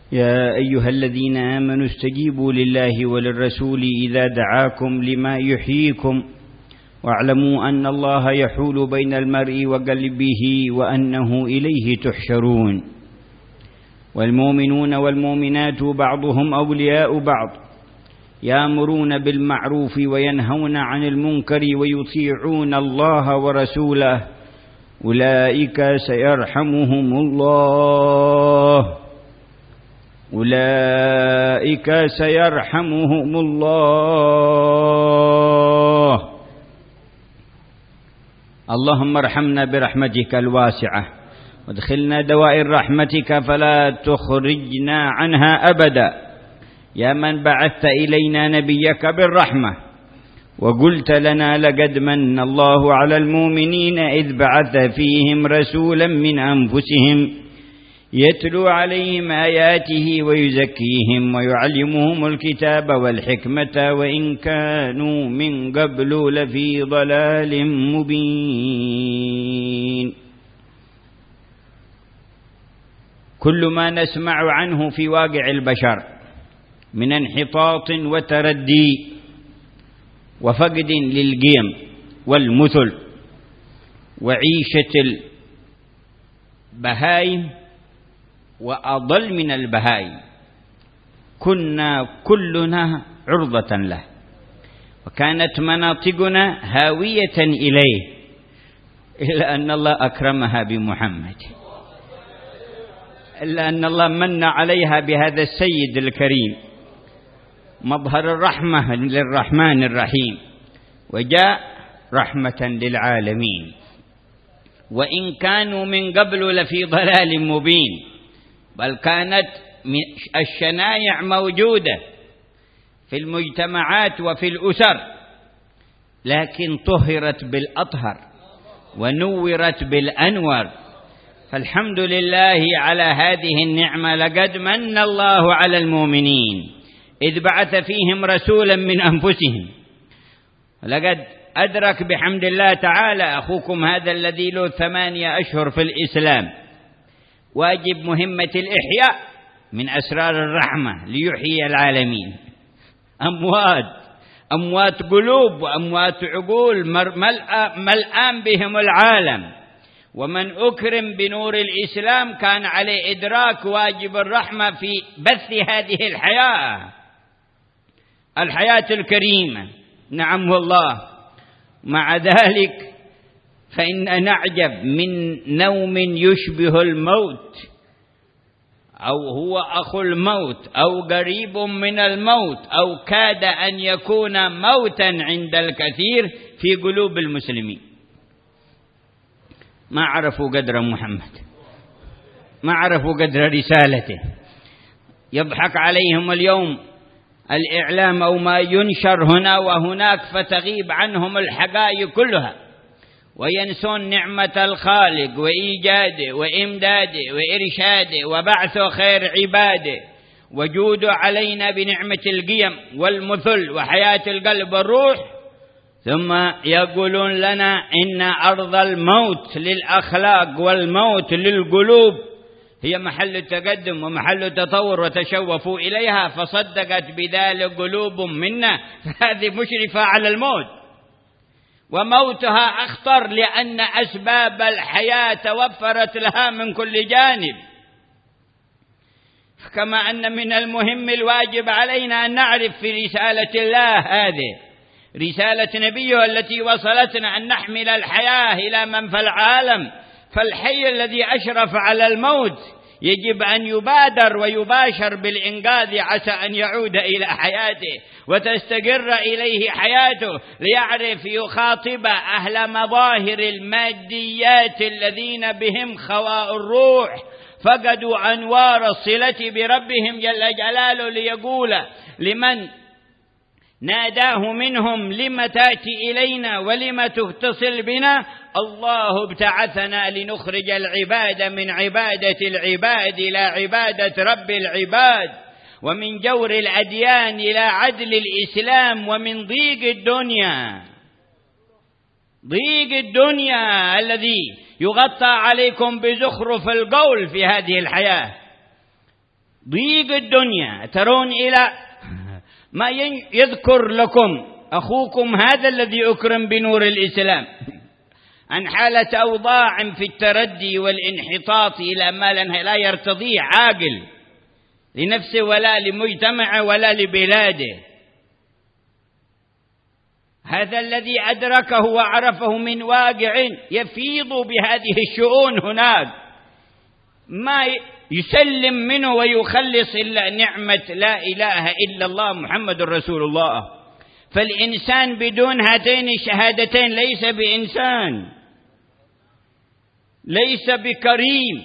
يا أيها الذين آمنوا استجيبوا لله وللرسول إذا دعاكم لما يحييكم واعلموا أن الله يحول بين المرء وقلبه وأنه إليه تحشرون. والمؤمنون والمؤمنات بعضهم أولياء بعض يأمرون بالمعروف وينهون عن المنكر ويطيعون الله ورسوله أولئك سيرحمهم الله. اللهم ارحمنا برحمتك الواسعة وادخلنا دوائر رحمتك فلا تخرجنا عنها أبدا، يا من بعثت إلينا نبيك بالرحمة وقلت لنا لقد من الله على المؤمنين إذ بعث فيهم رسولا من أنفسهم يتلو عليهم آياته ويزكيهم ويعلمهم الكتاب والحكمة وإن كانوا من قبل لفي ضلال مبين. كل ما نسمع عنه في واقع البشر من انحطاط وتردي وفقد للقيم والمثل وعيشة البهائم وأضل من البهائم، كنا كلنا عرضة له وكانت مناطقنا هاوية إليه، إلا أن الله أكرمها بمحمد، إلا أن الله من عليها بهذا السيد الكريم مظهر الرحمة للرحمن الرحيم، وجاء رحمة للعالمين. وإن كانوا من قبل لفي ضلال مبين، بل كانت الشنايع موجودة في المجتمعات وفي الأسر، لكن طهرت بالأطهر ونورت بالأنور. فالحمد لله على هذه النعمة. لقد من الله على المؤمنين إذ بعث فيهم رسولا من أنفسهم. لقد أدرك بحمد الله تعالى أخوكم هذا الذي له 8 أشهر في الإسلام واجب مهمة الإحياء من أسرار الرحمة ليحيي العالمين. أموات قلوب وأموات عقول ملآن بهم العالم، ومن أكرم بنور الإسلام كان عليه إدراك واجب الرحمة في بث هذه الحياة الكريمة. نعم والله. مع ذلك فإن نعجب من نوم يشبه الموت أو هو أخو الموت أو قريب من الموت أو كاد أن يكون موتا عند الكثير في قلوب المسلمين. ما عرفوا قدر محمد، ما عرفوا قدر رسالته. يضحك عليهم اليوم الإعلام أو ما ينشر هنا وهناك فتغيب عنهم الحقائق كلها، وينسون نعمة الخالق وإيجاده وإمداده وإرشاده وبعث خير عباده وجوده علينا بنعمة القيم والمثل وحياة القلب والروح، ثم يقولون لنا إن أرض الموت للأخلاق والموت للقلوب هي محل التقدم ومحل تطور وتشوفوا إليها فصدقت بذلك قلوب منا، فهذه مشرفة على الموت، وموتها أخطر لأن أسباب الحياة توفرت لها من كل جانب. كما أن من المهم الواجب علينا أن نعرف في رسالة الله هذه رسالة نبيه التي وصلتنا أن نحمل الحياة إلى من في العالم، فالحي الذي أشرف على الموت يجب أن يبادر ويباشر بالإنقاذ عسى أن يعود إلى حياته وتستقر إليه حياته، ليعرف يخاطب أهل مظاهر الماديات الذين بهم خواء الروح فقدوا أنوار الصلة بربهم جل جلاله، ليقول لمن ناداه منهم لم تأتي إلينا ولم تتصل بنا؟ الله ابتعثنا لنخرج العباد من عبادة العباد إلى عبادة رب العباد، ومن جور الأديان إلى عدل الإسلام، ومن ضيق الدنيا الذي يغطى عليكم بزخرف القول في هذه الحياة، ضيق الدنيا ترون إلى ما يذكر لكم أخوكم هذا الذي أكرم بنور الإسلام عن حالة أوضاع في التردي والانحطاط إلى ما لا يرتضيه عاقل لنفسه ولا لمجتمعه ولا لبلاده. هذا الذي أدركه وعرفه من واقع يفيض بهذه الشؤون هناك، ما يسلم منه ويخلص إلا نعمة لا إله إلا الله محمد رسول الله. فالإنسان بدون هاتين الشهادتين ليس بإنسان، ليس بكريم،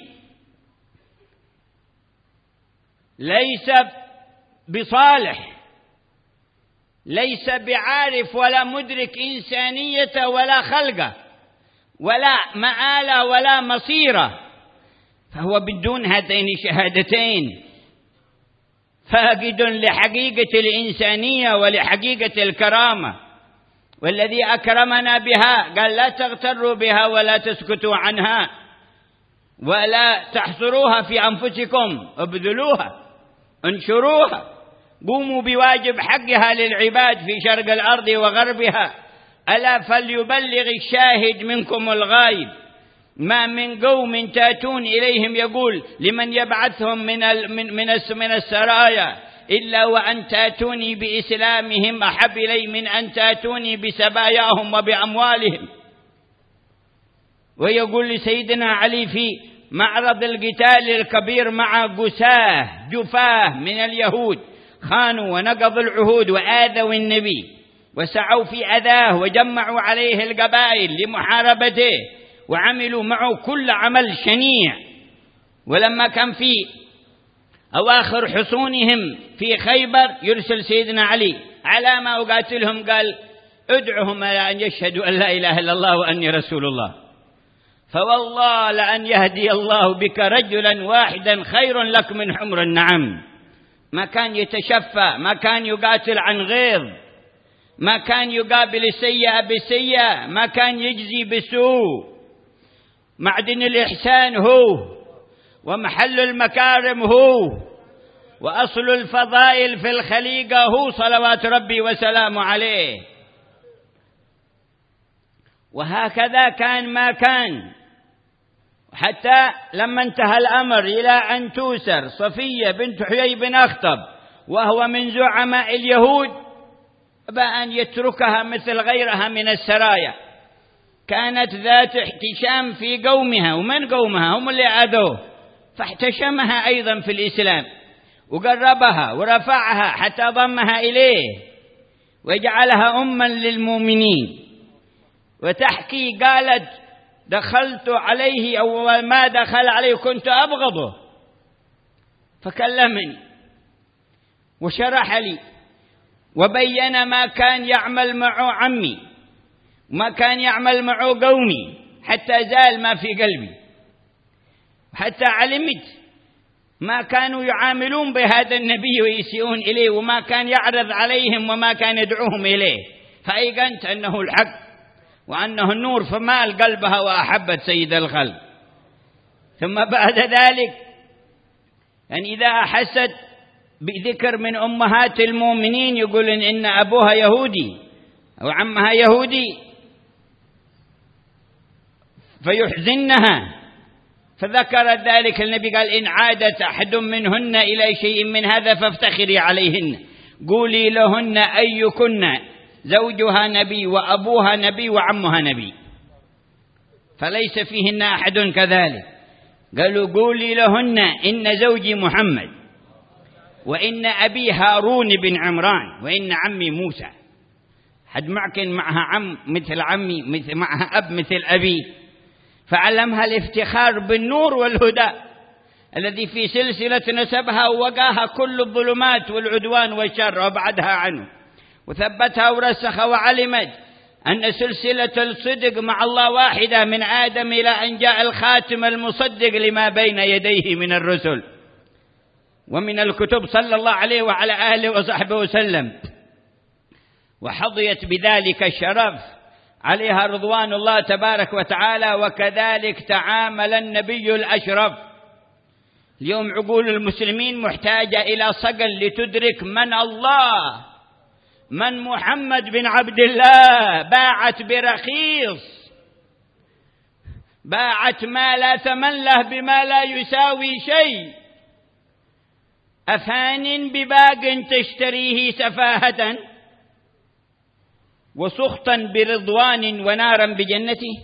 ليس بصالح، ليس بعارف ولا مدرك إنسانية ولا خلقه ولا مآلة ولا مصيره. فهو بدون هاتين الشهادتين فاقد لحقيقة الإنسانية ولحقيقة الكرامة. والذي أكرمنا بها قال لا تغتروا بها ولا تسكتوا عنها ولا تحصروها في أنفسكم، ابذلوها، انشروها، قوموا بواجب حقها للعباد في شرق الأرض وغربها. ألا فليبلغ الشاهد منكم الغائب. ما من قوم تأتون إليهم يقول لمن يبعثهم من السرايا إلا وأن تأتوني بإسلامهم أحب إلي من أن تأتوني بسباياهم وبأموالهم. ويقول لسيدنا علي في معرض القتال الكبير مع قساه جفاه من اليهود خانوا ونقضوا العهود وآذوا النبي وسعوا في أذاه وجمعوا عليه القبائل لمحاربته وعملوا معه كل عمل شنيع. ولما كان في أواخر حصونهم في خيبر يرسل سيدنا علي على ما أقاتلهم قال ادعهم على أن يشهدوا أن لا إله إلا الله وأني رسول الله، فوالله لأن يهدي الله بك رجلا واحدا خير لك من حمر النعم. ما كان يتشفى، ما كان يقاتل عن غيظ، ما كان يقابل السيئة بالسيئة، ما كان يجزي بسوء. معدن الإحسان هو، ومحل المكارم هو، وأصل الفضائل في الخليقة هو صلوات ربي وسلامه عليه. وهكذا كان ما كان، حتى لما انتهى الأمر إلى أن توسر صفية بنت حيي بن أخطب وهو من زعماء اليهود بأن يتركها مثل غيرها من السرايا. كانت ذات احتشام في قومها، ومن قومها هم اللي أذوه، فاحتشمها أيضا في الإسلام وقربها ورفعها حتى ضمها إليه وجعلها أما للمؤمنين. وتحكي قالت دخلت عليه أو ما دخل عليه كنت أبغضه فكلمني وشرح لي وبين ما كان يعمل معه عمي وما كان يعمل معه قومي حتى زال ما في قلبي، حتى علمت ما كانوا يعاملون بهذا النبي ويسيئون إليه وما كان يعرض عليهم وما كان يدعوهم إليه، فأيقنت أنه الحق وأنه النور، فمال قلبها وأحبت سيد الخلق. ثم بعد ذلك يعني إذا أحست بذكر من أمهات المؤمنين يقول إن أبوها يهودي أو عمها يهودي فيحزنها، فذكر ذلك النبي قال إن عادت أحد منهن إلى شيء من هذا فافتخري عليهن، قولي لهن أيكن زوجها نبي وأبوها نبي وعمها نبي، فليس فيهن أحد كذلك. قالوا قولي لهن إن زوجي محمد وإن أبي هارون بن عمران وإن عمي موسى. حد معكن معها عم مثل عمي، مثل معها أب مثل أبي، فعلمها الافتخار بالنور والهدى الذي في سلسلة نسبها ووقاها كل الظلمات والعدوان والشر وبعدها عنه، وثبتها ورسخ وعلمت أن سلسلة الصدق مع الله واحدة من آدم إلى أن جاء الخاتم المصدق لما بين يديه من الرسل ومن الكتب صلى الله عليه وعلى آله وصحبه وسلم، وحظيت بذلك الشرف عليها رضوان الله تبارك وتعالى. وكذلك تعامل النبي الأشرف اليوم عقول المسلمين محتاجة إلى صقل لتدرك من الله، من محمد بن عبد الله. باعت برخيص، باعت ما لا ثمن له بما لا يساوي شيء. أفان بباق تشتريه سفاهة وسخطا برضوان ونارا بجنته.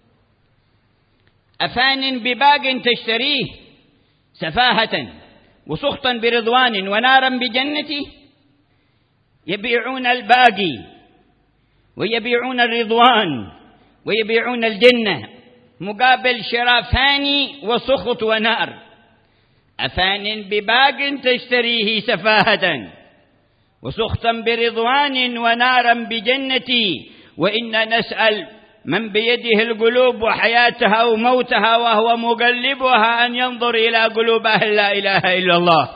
أفان بباق تشتريه سفاهة وسخطا برضوان ونارا بجنته. يبيعون الباقي ويبيعون الرضوان ويبيعون الجنة مقابل شراء فاني وسخط ونار. أفان بباق تشتريه سفاهة وسخطا برضوان ونارا بجنتي. وإنا نسأل من بيده القلوب وحياتها وموتها وهو مقلبها أن ينظر إلى قلوب أهل لا إله إلا الله،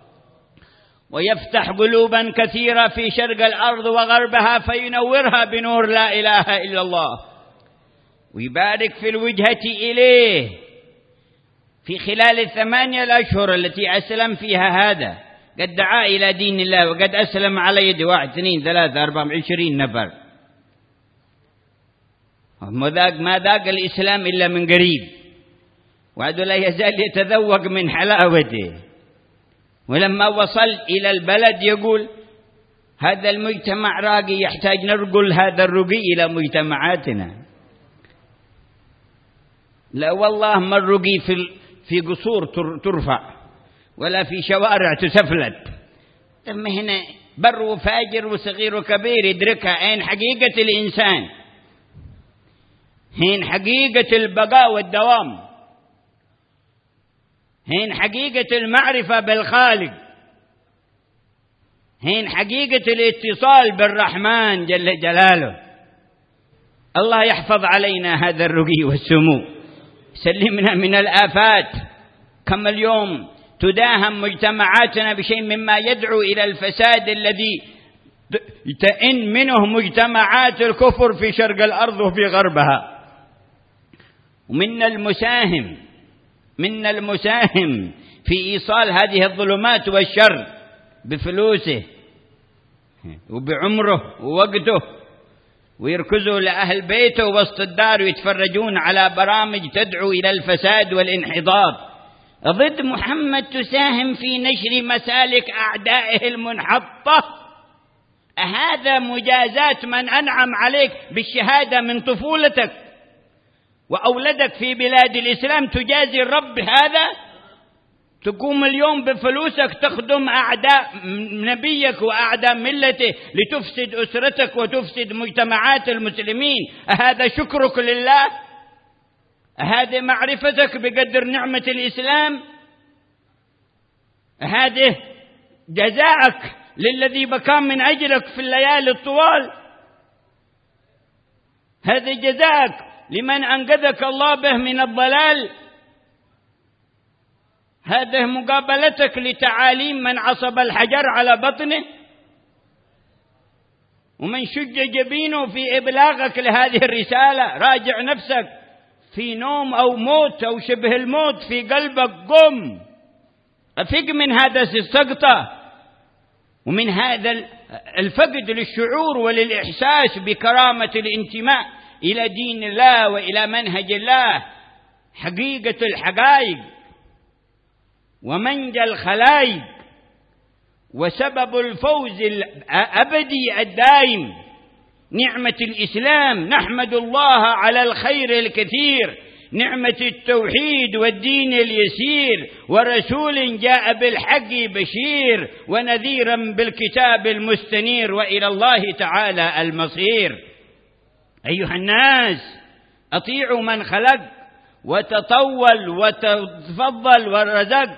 ويفتح قلوبا كثيرة في شرق الأرض وغربها فينورها بنور لا إله إلا الله، ويبارك في الوجهة إليه في خلال 8 الأشهر التي أسلم فيها. هذا قد دعا إلى دين الله وقد أسلم على يد 1 2 3 4 20 نفر. ما ذاق الإسلام إلا من قريب، وعد لا يزال يتذوق من حلاوته. ولما وصل إلى البلد يقول هذا المجتمع راقي، يحتاج نرقل هذا الرقي إلى مجتمعاتنا. لا والله ما الرقي في قصور ترفع ولا في شوارع تسفلت. ثم هنا بر وفاجر وصغير وكبير يدركها. أين حقيقة الإنسان؟ هين حقيقة البقاء والدوام؟ هين حقيقة المعرفة بالخالق؟ هين حقيقة الاتصال بالرحمن جل جلاله؟ الله يحفظ علينا هذا الرقي والسمو، سلمنا من الآفات. كما اليوم تداهم مجتمعاتنا بشيء مما يدعو إلى الفساد الذي تئن منه مجتمعات الكفر في شرق الأرض وفي غربها. ومنا المساهم في إيصال هذه الظلمات والشر بفلوسه وبعمره ووقته، ويركزوا لأهل بيته وسط الدار ويتفرجون على برامج تدعو إلى الفساد والانحضاض. ضد محمد تساهم في نشر مسالك أعدائه المنحطة. أهذا مجازات من أنعم عليك بالشهادة من طفولتك وأولدك في بلاد الإسلام؟ تجازي الرب هذا؟ تقوم اليوم بفلوسك تخدم أعداء نبيك وأعداء ملته لتفسد أسرتك وتفسد مجتمعات المسلمين. أهذا شكرك لله؟ أهذا معرفتك بقدر نعمة الإسلام؟ هذه جزاءك للذي بكى من أجلك في الليالي الطوال؟ هذا جزاءك لمن أنقذك الله به من الضلال؟ هذه مقابلتك لتعاليم من عصب الحجر على بطنه ومن شج جبينه في إبلاغك لهذه الرسالة؟ راجع نفسك. في نوم أو موت أو شبه الموت في قلبك قم أفق من هذا السقطة ومن هذا الفقد للشعور وللإحساس بكرامة الانتماء إلى دين الله وإلى منهج الله. حقيقة الحقائق ومنجى الخلائق وسبب الفوز الأبدي الدائم نعمة الإسلام. نحمد الله على الخير الكثير، نعمة التوحيد والدين اليسير، ورسول جاء بالحق بشير ونذيرا بالكتاب المستنير، وإلى الله تعالى المصير. أيها الناس أطيعوا من خلق وتطول وتفضل ورزق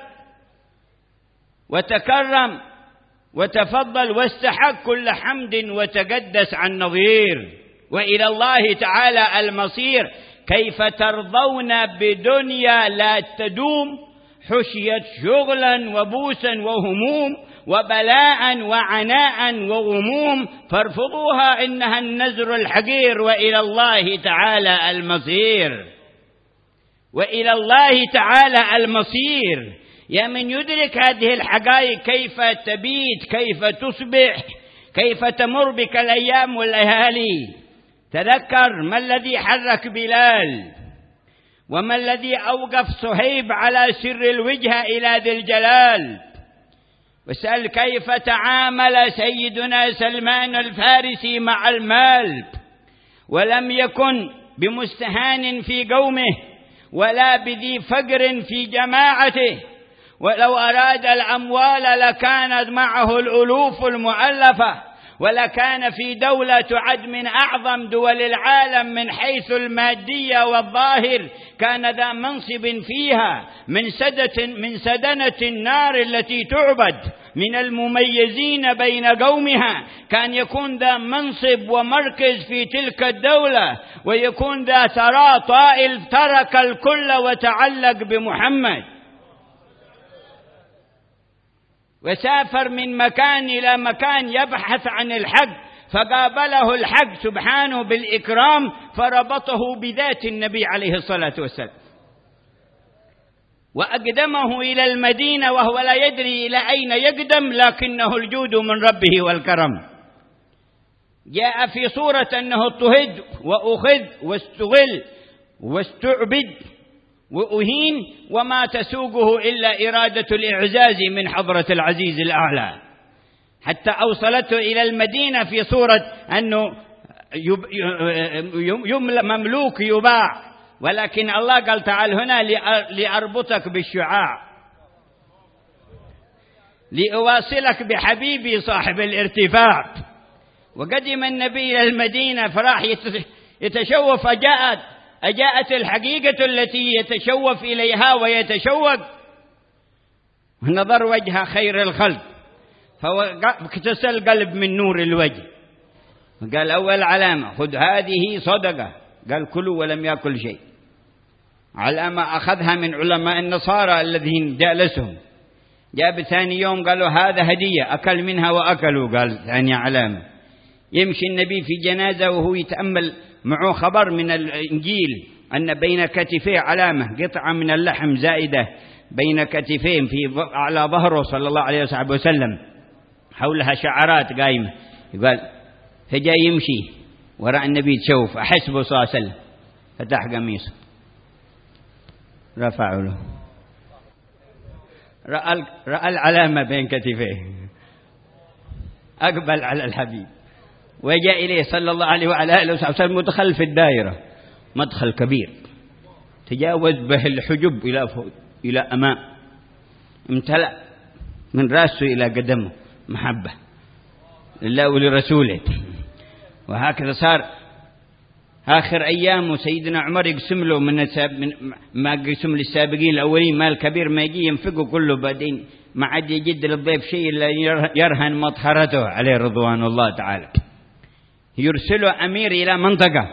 وتكرم وتفضل واستحق كل حمد وتقدس عن نظير، وإلى الله تعالى المصير. كيف ترضون بدنيا لا تدوم حشيت شغلا وبوسا وهموم وبلاء وعناء وغموم فارفضوها إنها النزر الحقير، وإلى الله تعالى المصير. وإلى الله تعالى المصير. يا من يدرك هذه الحقائق كيف تبيت، كيف تصبح، كيف تمر بك الأيام والليالي. تذكر ما الذي حرك بلال، وما الذي أوقف صهيب على سر الوجهة إلى ذي الجلال. واسأل كيف تعامل سيدنا سلمان الفارسي مع المال، ولم يكن بمستهان في قومه ولا بذي فقر في جماعته، ولو أراد الأموال لكانت معه الألوف المؤلفة، ولكان في دولة تعد من أعظم دول العالم من حيث المادية والظاهر، كان ذا منصب فيها من سدنة النار التي تعبد، من المميزين بين قومها، كان يكون ذا منصب ومركز في تلك الدولة، ويكون ذا ثراء طائل ترك الكل وتعلق بمحمد، وسافر من مكان إلى مكان يبحث عن الحق، فقابله الحق سبحانه بالإكرام فربطه بذات النبي عليه الصلاة والسلام، وأقدمه إلى المدينة وهو لا يدري إلى أين يقدم، لكنه الجود من ربه والكرم. جاء في صورة أنه اضطهد وأخذ واستغل واستعبد وأهين، وما تسوقه إلا إرادة الإعزاز من حضرة العزيز الأعلى، حتى أوصلته إلى المدينة في صورة أنه مملوك يباع، ولكن الله قال تعال هنا لأربطك بالشعاع، لأواصلك بحبيبي صاحب الارتفاع. وقدم النبي إلى المدينة فراح يتشوف، أجاءت الحقيقة التي يتشوف إليها ويتشوق، ونظر وجه خير الخلق فاكتسى القلب من نور الوجه. قال أول علامة خذ هذه صدقة، قال كلوا ولم يأكل شيء. علامة أخذها من علماء النصارى الذين جالسهم. جاء ثاني يوم قالوا هذا هدية، أكل منها وأكلوا، قال ثانية علامة. يمشي النبي في جنازة وهو يتأمل، معه خبر من الإنجيل أن بين كتفيه علامة، قطعة من اللحم زائدة بين كتفين في على ظهره صلى الله عليه وسلم، حولها شعرات قائمة. يقال فجاء يمشي وراء النبي تشوف، أحسبه صلى الله عليه وسلم، فتح قميصه رفعوا له، رأى العلامة بين كتفيه، أقبل على الحبيب وجاء إليه صلى الله عليه وعلى آله وسلم، مدخل في الدائرة، مدخل كبير تجاوز به الحجب إلى أمام، امتلأ من رأسه إلى قدمه محبة لله ولرسوله. وهكذا صار آخر أيامه سيدنا عمر يقسم له من ما قسم للسابقين الأولين، مال كبير ما يجي ينفقه كله، بعدين ما عاد يجد للضيف شيء إلا يرهن مطهرته عليه رضوان الله تعالى. يرسله أمير إلى منطقة،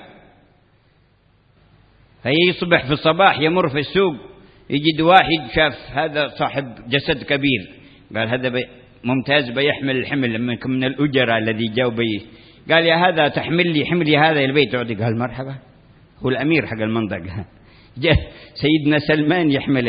فيصبح في الصباح يمر في السوق يجد واحد شاف هذا صاحب جسد كبير، قال هذا ممتاز بيحمل الحمل من الأجرة الذي جاءوا به، قال يا هذا تحمل لي حملي هذا إلى البيت، قال مرحبا، هو الأمير حق المنطقة. جاء سيدنا سلمان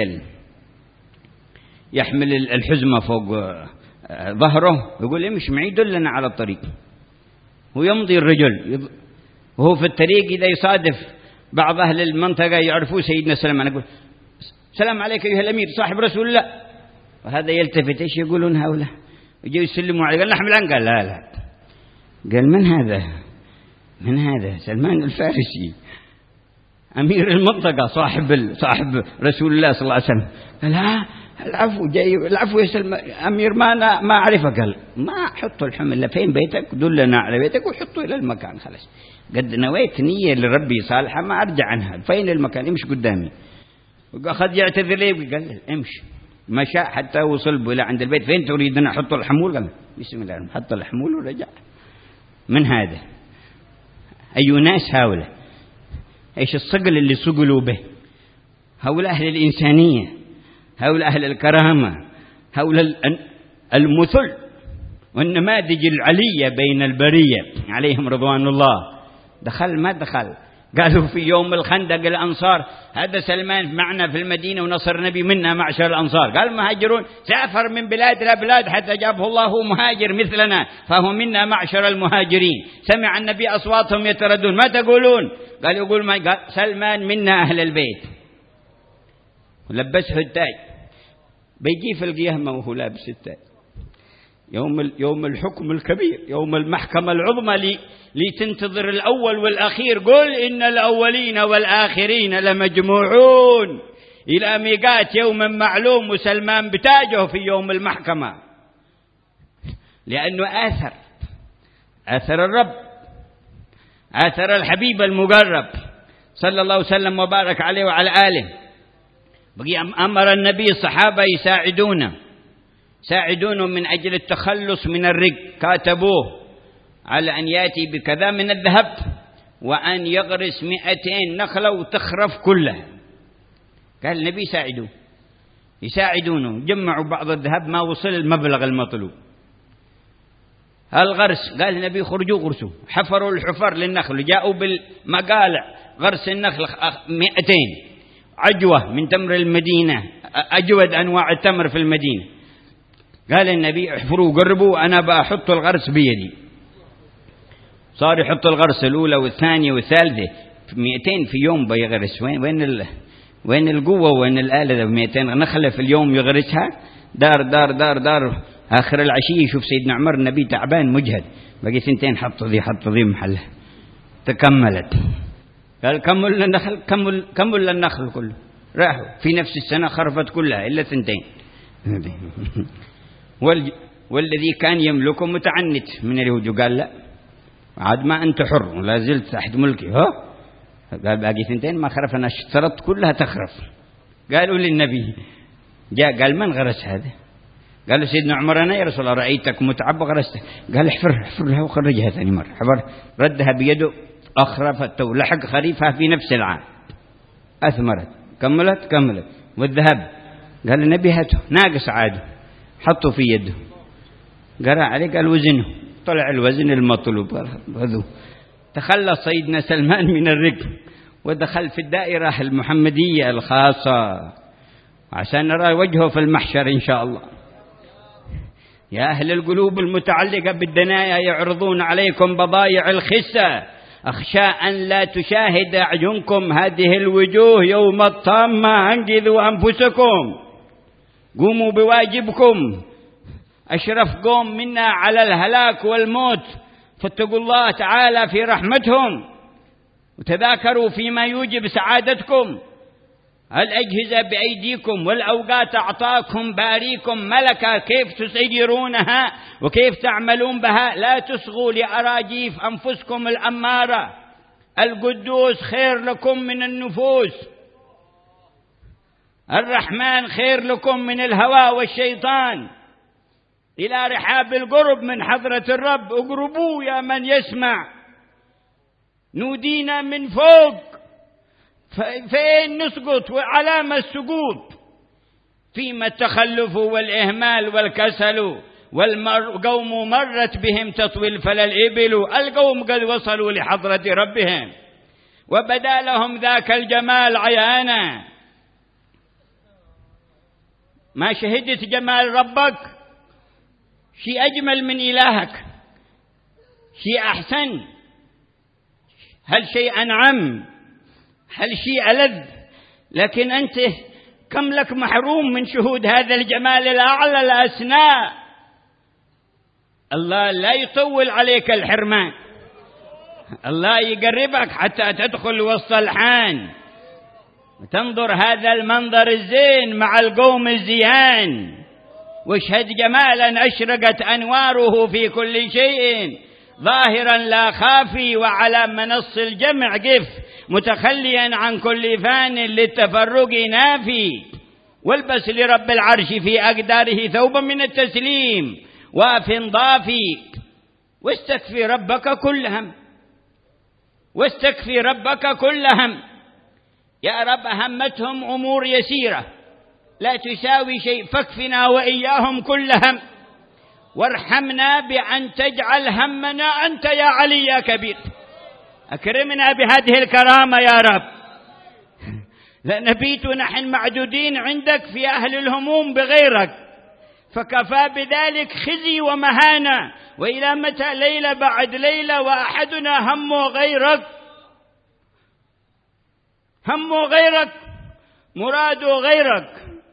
يحمل الحزمة فوق ظهره، يقول امشي معي دلنا على الطريق، ويمضي الرجل وهو في الطريق إذا يصادف بعض أهل المنطقة يعرفوا سيدنا سلمان، يقول السلام عليك أيها الأمير صاحب رسول الله، وهذا يلتفت ايش يقولون هؤلاء، يجوا يسلموا عليه، قال نحمل عنه، قال لا قال من هذا سلمان الفارسي أمير المنطقة صاحب رسول الله صلى الله عليه وسلم. قال ها العفو يا سلمان أمير، ما أعرفك. قال ما حطوا الحمل فين بيتك، دلنا على بيتك وحطوا إلى المكان، خلاص قد نويت نية لربي صالحة ما أرجع عنها، فين المكان، امشي قدامي. وأخذ يعتذر لي، قال امشي، مشى حتى وصل إلى عند البيت، فين تريدنا أحط الحمول، قال بسم الله، حط الحمول ورجع. من هذا أي ناس هؤلاء، إيش الصقل اللي صقلوا به، هؤلاء أهل الإنسانية، هؤلاء أهل الكرامة، هؤلاء المثل والنماذج العلية بين البرية عليهم رضوان الله. دخل ما دخل قالوا في يوم الخندق الأنصار هذا سلمان معنا في المدينة ونصر نبي منا معشر الأنصار. قال المهاجرون سافر من بلاد إلى بلاد حتى جابه الله مهاجر مثلنا فهو منا معشر المهاجرين. سمع النبي أصواتهم يتردون ما تقولون؟ قال يقول ما قال سلمان منا أهل البيت ولبسه التاج. بيجي في القيامة وهو لابس التاج يوم الحكم الكبير يوم المحكمة العظمى لتنتظر الأول والأخير. قل إن الأولين والآخرين لمجموعون إلى ميقات يوم معلوم وسلمان بتاجه في يوم المحكمة لأنه آثر الرب آثر الحبيب المقرب صلى الله وسلم وبارك عليه وعلى آله. بقي أمر النبي الصحابة يساعدونه من أجل التخلص من الرق. كاتبوه على أن يأتي بكذا من الذهب وأن يغرس 200 نخلة وتخرف كلها. قال النبي يساعدونه جمعوا بعض الذهب ما وصل المبلغ المطلوب. الغرس قال النبي خرجوا غرسوا. حفروا الحفر للنخل جاءوا بالمقالع غرس النخل 200 عجوة من تمر المدينة أجود أنواع التمر في المدينة. قال النبي احفروا قربوا أنا بأحط الغرس بيدي. صار يحط الغرس الأولى والثانية والثالثة 200 في يوم بيغرس. وين القوة وين الآلة 200 نخلة في اليوم يغرسها دار دار دار دار. آخر العشية يشوف سيدنا عمر النبي تعبان مجهد بقي 2 حط ذي محلها تكملت. قال كمل النخل كله راحوا في نفس السنة خرفت كلها إلا 2. والذي كان يملكه متعنت من اليهود قال لا عاد ما أنت حر ولا زلت تحت ملكي. قال باقي 2 ما خرف أنا اشترطت كلها تخرف. قالوا للنبي جاء قال من غرس هذا؟ قالوا سيدنا عمر أنا يا رسول الله رأيتك متعب غرسته. قال احفر لها وخرجها ثاني مرة. حفر ردها بيده أخرفت ولحق خريفها في نفس العام أثمرت كملت. والذهب قال النبي هاته ناقص عاده حطوا في يده قرأ عليه قال وزنه طلع الوزن المطلوب. هذو تخلص سيدنا سلمان من الرق ودخل في الدائرة المحمدية الخاصة عشان نرى وجهه في المحشر إن شاء الله. يا أهل القلوب المتعلقة بالدنايا يعرضون عليكم بضايع الخسة. أخشى أن لا تشاهد أعينكم هذه الوجوه يوم الطامة. أنقذوا أنفسكم قوموا بواجبكم. أشرف قوم منا على الهلاك والموت فاتقوا الله تعالى في رحمتهم وتذاكروا فيما يوجب سعادتكم. الأجهزة بأيديكم والأوقات أعطاكم باريكم ملكة كيف تسيرونها وكيف تعملون بها. لا تصغوا لأراجيف أنفسكم الأمارة. القدوس خير لكم من النفوس. الرحمن خير لكم من الهوى والشيطان. إلى رحاب القرب من حضرة الرب اقربوا يا من يسمع. نودينا من فوق فين نسقط وعلامة السقوط فيما التخلف والإهمال والكسل. والقوم مرت بهم تطوي فلا الإبل. القوم قد وصلوا لحضرة ربهم وبدا لهم ذاك الجمال عيانا. ما شهدت جمال ربك شيء أجمل من إلهك شيء أحسن. هل شيء أنعم هل شيء ألذ. لكن أنت كم لك محروم من شهود هذا الجمال الأعلى الأسناء. الله لا يطول عليك الحرمان. الله يقربك حتى تدخل وسط الحان وتنظر هذا المنظر الزين مع القوم الزيان. واشهد جمالا أشرقت أنواره في كل شيء ظاهرا لا خافي. وعلى منص الجمع قف متخليا عن كل فان للتفرق نافي. والبس لرب العرش في أقداره ثوبا من التسليم واف ضافي. واستكفي ربك كل هم. يا رب همتهم أمور يسيرة لا تساوي شيء فاكفنا وإياهم كل هم. وارحمنا بأن تجعل همنا أنت يا علي يا كبير. أكرمنا بهذه الكرامة يا رب، لنبيت نحن معدودين عندك في أهل الهموم بغيرك، فكفى بذلك خزي ومهانة، وإلى متى ليلة بعد ليلة وأحدنا همه غيرك، همه غيرك، مراده غيرك.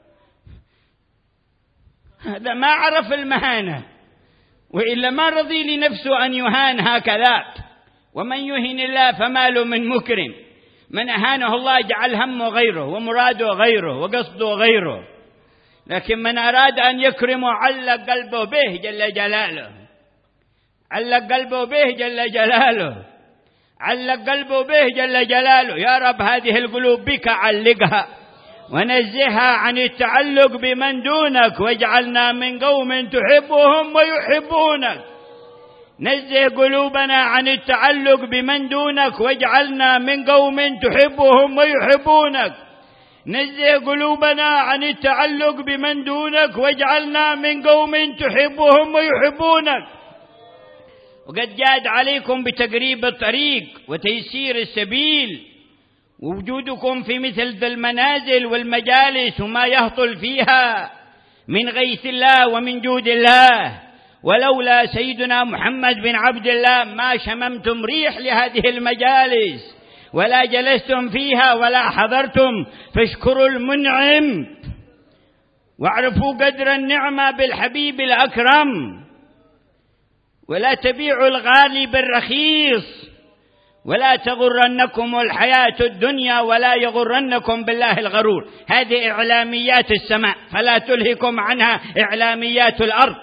هذا ما عرف المهانة، وإلا ما رضي لنفسه أن يهان هكذا. ومن يهن الله فما له من مكرم، من أهانه الله جعل همه غيره ومراده غيره وقصده غيره. لكن من أراد أن يكرمه علق قلبه به جل جلاله، علق قلبه به جل جلاله، علق قلبه به جل جلاله. يا رب هذه القلوب بك علقها ونزهها عن التعلق بمن دونك، واجعلنا من قوم تحبهم ويحبونك. نزه قلوبنا عن التعلق بمن دونك واجعلنا من قوم تحبهم ويحبونك. نزه قلوبنا عن التعلق بمن دونك واجعلنا من قوم تحبهم ويحبونك. وقد جاد عليكم بتقريب الطريق وتيسير السبيل، ووجودكم في مثل ذا المنازل والمجالس وما يهطل فيها من غيث الله ومن جود الله. ولولا سيدنا محمد بن عبد الله ما شممتم ريح لهذه المجالس ولا جلستم فيها ولا حضرتم. فاشكروا المنعم واعرفوا قدر النعمة بالحبيب الأكرم، ولا تبيعوا الغالي بالرخيص، ولا تغرنكم الحياة الدنيا ولا يغرنكم بالله الغرور. هذه إعلاميات السماء فلا تلهكم عنها إعلاميات الأرض،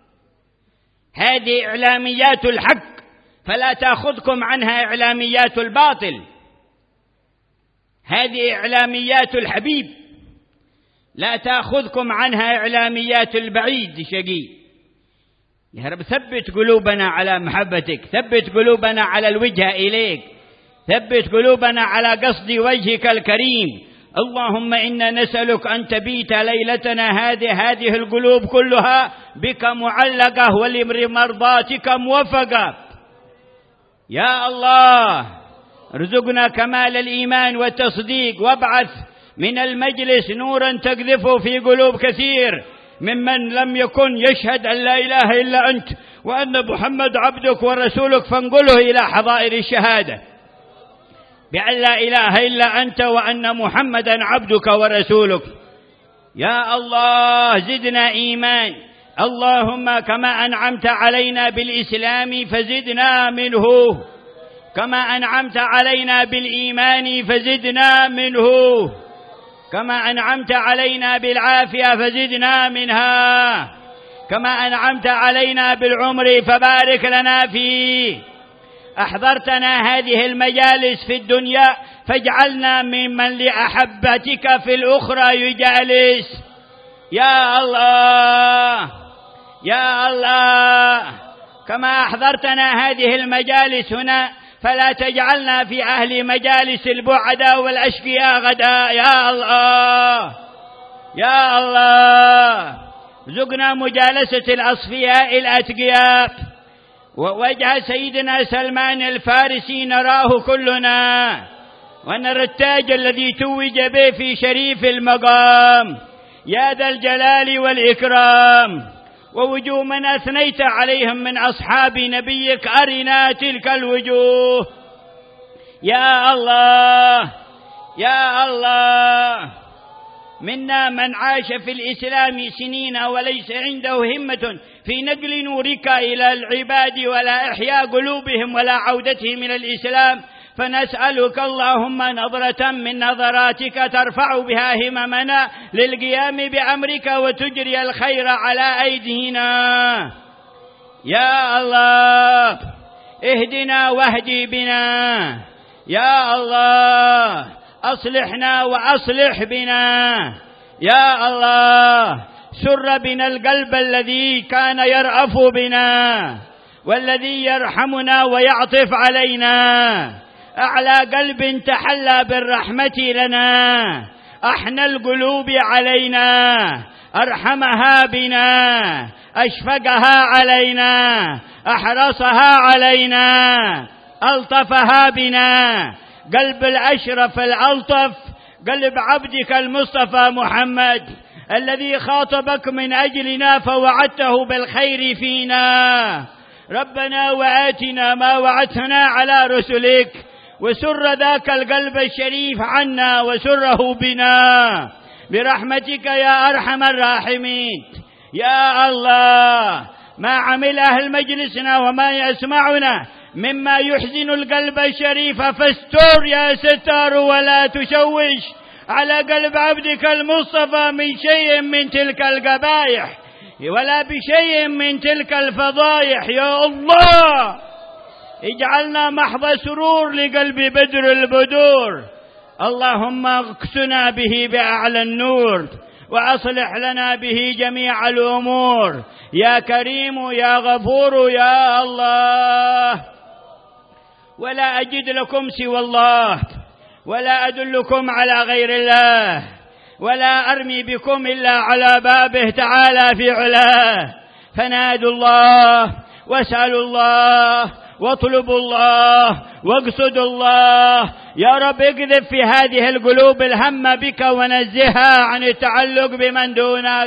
هذه إعلاميات الحق فلا تأخذكم عنها إعلاميات الباطل، هذه إعلاميات الحبيب لا تأخذكم عنها إعلاميات البعيد شقي. يا رب ثبت قلوبنا على محبتك، ثبت قلوبنا على الوجهة إليك، ثبت قلوبنا على قصد وجهك الكريم. اللهم إنا نسألك أن تبيت ليلتنا هذه القلوب كلها بك معلقة ولمرضاتك موفقة. يا الله ارزقنا كمال الإيمان والتصديق، وابعث من المجلس نورا تقذفه في قلوب كثير ممن لم يكن يشهد أن لا إله إلا أنت وأن محمد عبدك ورسولك، فانقله إلى حظائر الشهادة بأن لا إله إلا أنت وأن محمدا عبدك ورسولك. يا الله زدنا إيمان، اللهم كما أنعمت علينا بالإسلام فزدنا منه، كما أنعمت علينا بالإيمان فزدنا منه، كما أنعمت علينا بالعافية فزدنا منها، كما أنعمت علينا بالعمر فبارك لنا فيه. أحضرتنا هذه المجالس في الدنيا فاجعلنا ممن لأحبتك في الأخرى يجالس. يا الله يا الله كما أحضرتنا هذه المجالس هنا فلا تجعلنا في أهل مجالس البعداء والأشقياء غدا. يا الله يا الله ارزقنا مجالسة الأصفياء الأتقياء، ووجه سيدنا سلمان الفارسي نراه كلنا، ونرى التاج الذي توج به في شريف المقام. يا ذا الجلال والإكرام، ووجوه من أثنيت عليهم من أصحاب نبيك أرنا تلك الوجوه. يا الله يا الله منا من عاش في الإسلام سنين وليس عنده همة في نقل نورك إلى العباد ولا إحياء قلوبهم ولا عودتهم إلى الإسلام، فنسألك اللهم نظرة من نظراتك ترفع بها هممنا للقيام بأمرك وتجري الخير على أيدينا. يا الله اهدنا واهدي بنا، يا الله أصلحنا وأصلح بنا، يا الله سر بنا القلب الذي كان يرأف بنا والذي يرحمنا ويعطف علينا، أعلى قلب تحلى بالرحمة لنا، أحنى القلوب علينا، أرحمها بنا، أشفقها علينا، أحرصها علينا، ألطفها بنا، قلب الأشرف الألطف، قلب عبدك المصطفى محمد الذي خاطبك من أجلنا فوعدته بالخير فينا. ربنا وآتنا ما وعدتنا على رسلك، وسر ذاك القلب الشريف عنا وسره بنا برحمتك يا أرحم الراحمين. يا الله، ما عمل أهل مجلسنا وما يسمعنا مما يحزن القلب الشريف فاستر يا ستار ولا تشوش على قلب عبدك المصطفى من شيء من تلك القبائح ولا بشيء من تلك الفضايح. يا الله، اجعلنا محض سرور لقلب بدر البدور. اللهم اكسنا به بأعلى النور، وأصلح لنا به جميع الأمور يا كريم يا غفور يا الله. ولا أجد لكم سوى الله، ولا أدلكم على غير الله، ولا أرمي بكم إلا على بابه تعالى في علاه. فنادوا الله واسألوا الله واطلبوا الله واقصدوا الله. يا رب اقذف في هذه القلوب الهم بك ونزهها عن التعلق بمن دونك.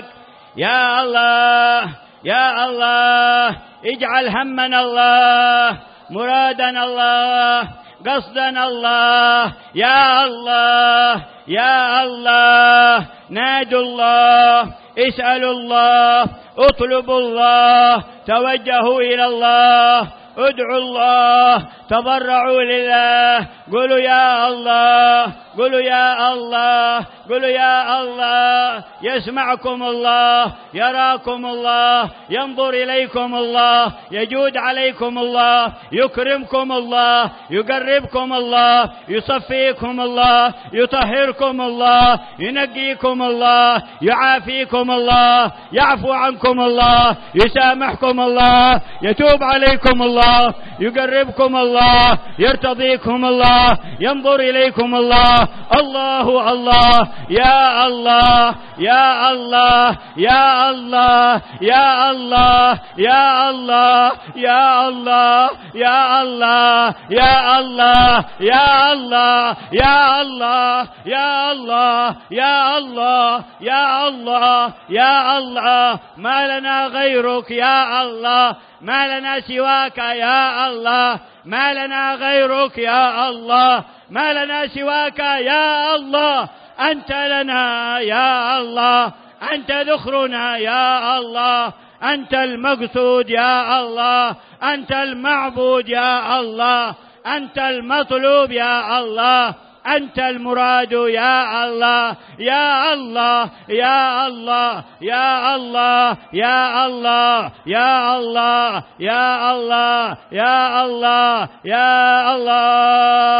يا الله يا الله، اجعل همنا الله، مرادنا الله، قصدنا الله. يا الله يا الله، نادوا الله، اسألوا الله، اطلبوا الله، توجهوا إلى الله، ادعوا الله، تضرعوا لله، قولوا يا الله، قولوا يا الله، قولوا يا الله. يسمعكم الله، يراكم الله، ينظر إليكم الله، يجود عليكم الله، يكرمكم الله، يقربكم الله، يصفيكم الله، يطهركم الله، ينقيكم الله، يعافيكم الله، يعفو عنكم الله، يسامحكم الله، يتوب عليكم الله، يقربكم الله، يرتضيكم الله، ينظر إليكم الله. الله الله يا الله يا الله يا الله يا الله يا الله يا الله يا الله يا الله يا الله يا الله يا الله يا الله يا الله يا الله. ما لنا غيرك يا الله، ما لنا سواك يا الله، ما لنا غيرك يا الله، ما لنا سواك يا الله. أنت لنا يا الله، أنت ذخرنا يا الله، أنت المقصود يا الله، أنت المعبود يا الله، أنت المطلوب يا الله، أنت المراد يا الله يا الله يا الله يا الله يا الله يا الله يا الله يا الله يا الله.